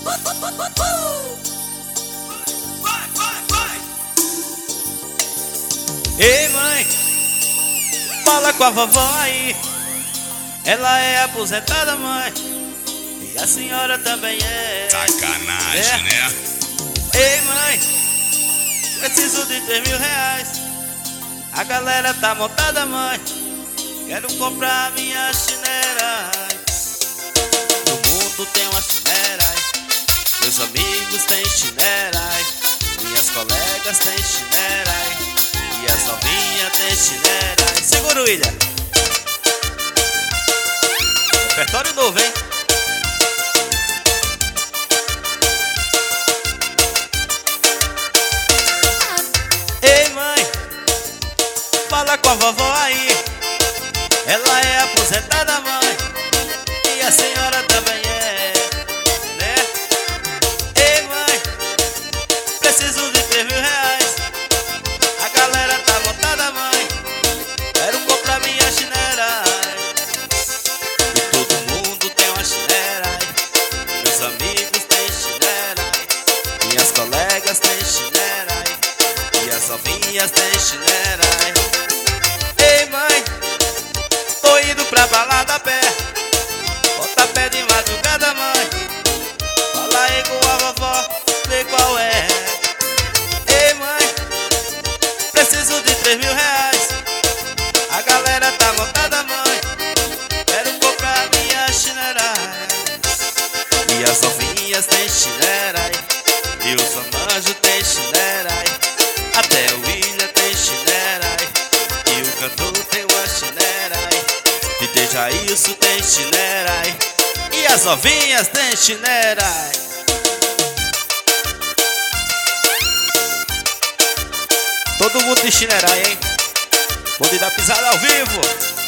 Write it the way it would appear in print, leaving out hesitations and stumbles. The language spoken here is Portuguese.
Ei mãe, fala com a vovó aí. Ela é aposentada, mãe, e a senhora também é. Sacanagem, né? Ei mãe, preciso de 3.000 reais. A galera tá montada, mãe, quero comprar minha chinela. No mundo tem uma chinela, meus amigos têm chinela, minhas colegas têm chinela, e as novinhas têm chinela. Segura o William. Repertório novo, hein? Ei mãe, fala com a vovó aí. Ela é aposentada, mãe, e a senhora também é, né? Ei mãe, preciso de 3.000 reais. A galera tá montada, mãe, quero comprar minha chinela. E todo mundo tem uma chinela, meus amigos têm chinela, minhas colegas têm chinela, e as novinhas têm chinela. Ei mãe, tô indo pra balada a pé, bota pé de madrugada, mãe. Fala aí com a vovó, vê qual é. Ei mãe, preciso de 3.000 reais. A galera tá montada, mãe, quero comprar minha chinela. E as novinhas têm chinela, e os amanjos têm chinela, até o William tem chinela, e o cantor tem uma chinela, e deixa isso tem chinela, e as novinhas têm chinela. Todo mundo de chinela, hein? Bonde da pisada ao vivo.